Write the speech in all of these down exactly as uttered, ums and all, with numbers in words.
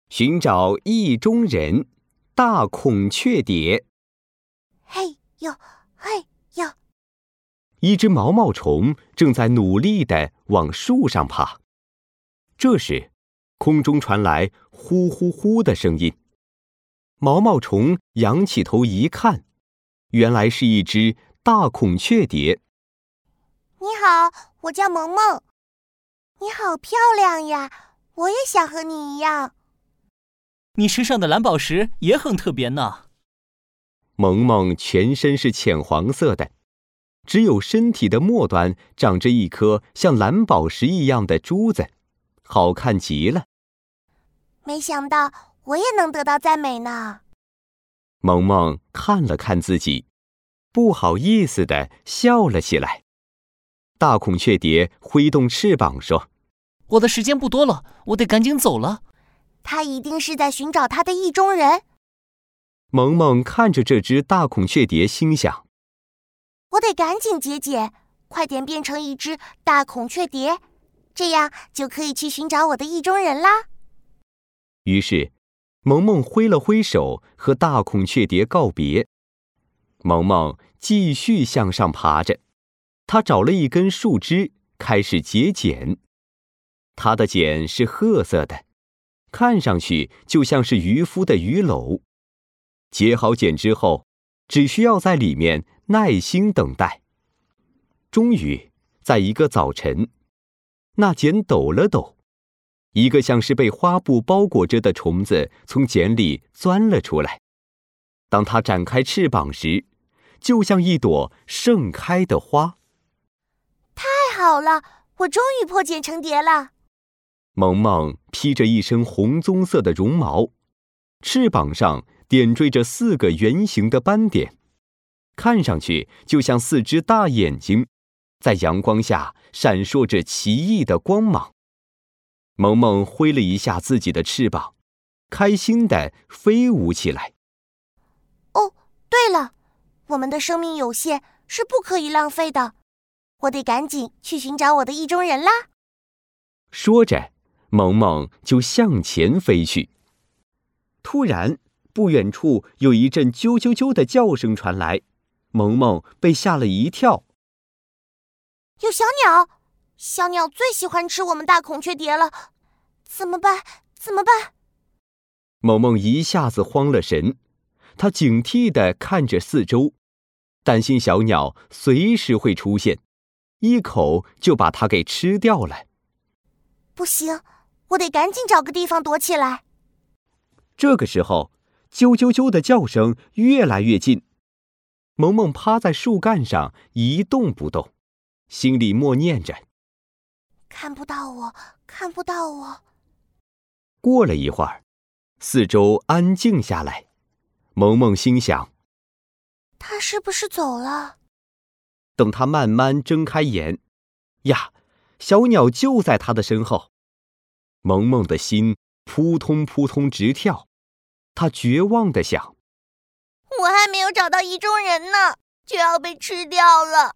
寻找意中人，大孔雀蝶。 嘿呦，嘿呦！ 一只毛毛虫正在努力地往树上爬。这时，空中传来呼呼呼的声音。毛毛虫仰起头一看，原来是一只大孔雀蝶。 你好，我叫萌萌。你好漂亮呀，我也想和你一样。 你身上的蓝宝石也很特别呢。 萌萌全身是浅黄色的，只有身体的末端长着一颗像蓝宝石一样的珠子，好看极了。 没想到我也能得到赞美呢。 萌萌看了看自己，不好意思地笑了起来。大孔雀蝶挥动翅膀说： 我的时间不多了，我得赶紧走了。 他一定是在寻找他的意中人。 萌萌看着这只大孔雀蝶，心想： 我得赶紧节俭，快点变成一只大孔雀蝶，这样就可以去寻找我的意中人啦。 于是，萌萌挥了挥手，和大孔雀蝶告别。萌萌继续向上爬着，她找了一根树枝，开始结茧。她的茧是褐色的，看上去就像是渔夫的鱼篓。结好茧之后，只需要在里面耐心等待。终于，在一个早晨，那茧抖了抖，一个像是被花布包裹着的虫子从茧里钻了出来。当它展开翅膀时，就像一朵盛开的花。 太好了，我终于破茧成蝶了。 萌萌披着一身红棕色的绒毛，翅膀上点缀着四个圆形的斑点，看上去就像四只大眼睛，在阳光下闪烁着奇异的光芒。萌萌挥了一下自己的翅膀，开心地飞舞起来。 哦，对了，我们的生命有限，是不可以浪费的。我得赶紧去寻找我的意中人啦。 说着，萌萌就向前飞去。突然，不远处有一阵啾啾啾的叫声传来，萌萌被吓了一跳。 有小鸟，小鸟最喜欢吃我们大孔雀蝶了，怎么办？怎么办？ 萌萌一下子慌了神，她警惕地看着四周，担心小鸟随时会出现，一口就把它给吃掉了。 不行，我得赶紧找个地方躲起来。 这个时候，啾啾啾的叫声越来越近。萌萌趴在树干上一动不动，心里默念着： 看不到我，看不到我。 过了一会儿，四周安静下来。萌萌心想： 他是不是走了？ 等他慢慢睁开眼，呀，小鸟就在他的身后。萌萌的心扑通扑通直跳，他绝望地想： 我还没有找到意中人呢，就要被吃掉了。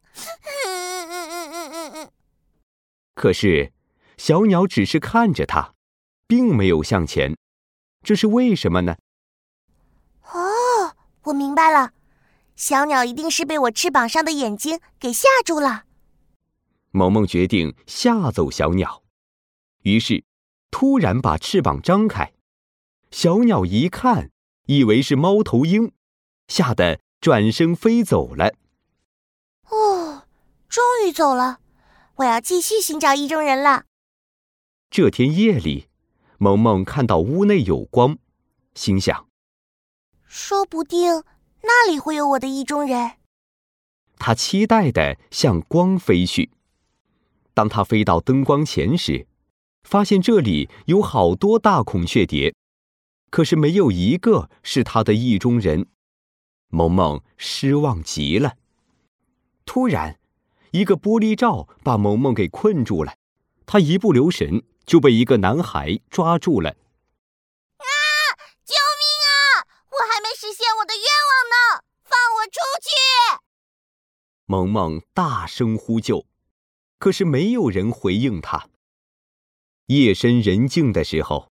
可是，小鸟只是看着他，并没有向前。这是为什么呢？ 哦，我明白了，小鸟一定是被我翅膀上的眼睛给吓住了。 萌萌决定吓走小鸟，于是突然把翅膀张开。小鸟一看，以为是猫头鹰，吓得转身飞走了。 哦，终于走了，我要继续寻找意中人了。 这天夜里，萌萌看到屋内有光，心想： 说不定那里会有我的意中人。 他期待地向光飞去。当他飞到灯光前时，发现这里有好多大孔雀蝶，可是没有一个是他的意中人。萌萌失望极了。突然，一个玻璃罩把萌萌给困住了，他一不留神就被一个男孩抓住了。 啊！救命啊！我还没实现我的愿望呢，放我出去！ 萌萌大声呼救，可是没有人回应他。夜深人静的时候，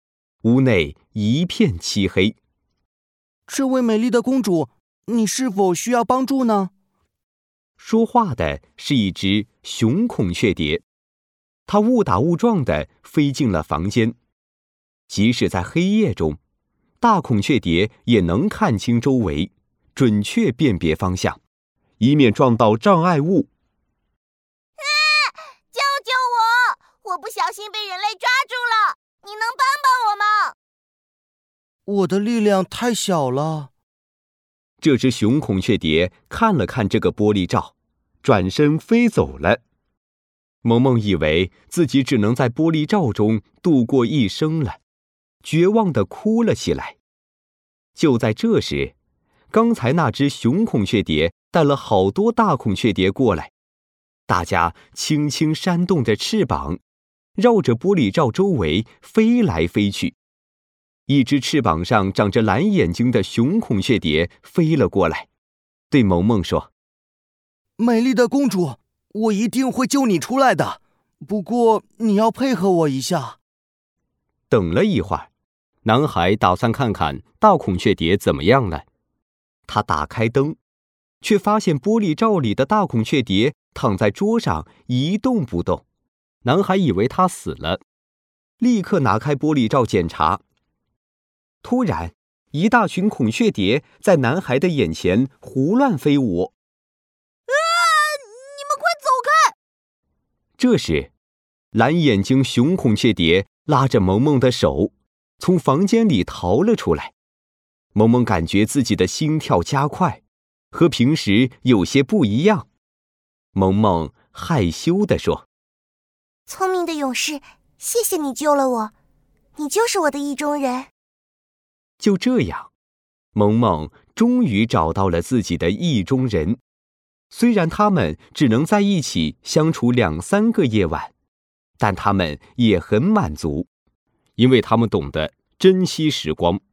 屋内一片漆黑。 这位美丽的公主，你是否需要帮助呢？ 说话的是一只雄孔雀蝶，它误打误撞地飞进了房间。即使在黑夜中，大孔雀蝶也能看清周围，准确辨别方向，以免撞到障碍物。 啊！救救我！我不小心被人类抓住了，你能帮帮我吗？ 我的力量太小了。 这只雄孔雀蝶看了看这个玻璃罩，转身飞走了。萌萌以为自己只能在玻璃罩中度过一生了，绝望地哭了起来。就在这时，刚才那只雄孔雀蝶带了好多大孔雀蝶过来，大家轻轻扇动着翅膀，绕着玻璃罩周围飞来飞去。一只翅膀上长着蓝眼睛的雄孔雀蝶飞了过来，对萌萌说： 美丽的公主，我一定会救你出来的，不过你要配合我一下。 等了一会儿，男孩打算看看大孔雀蝶怎么样了。他打开灯，却发现玻璃罩里的大孔雀蝶躺在桌上一动不动。男孩以为它死了，立刻拿开玻璃罩检查。突然，一大群孔雀蝶在男孩的眼前胡乱飞舞。 啊！你们快走开！ 这时，蓝眼睛雄孔雀蝶拉着萌萌的手，从房间里逃了出来。萌萌感觉自己的心跳加快，和平时有些不一样。萌萌害羞地说： 聪明的勇士，谢谢你救了我，你就是我的意中人。 就这样，萌萌终于找到了自己的意中人。虽然他们只能在一起相处两三个夜晚，但他们也很满足，因为他们懂得珍惜时光。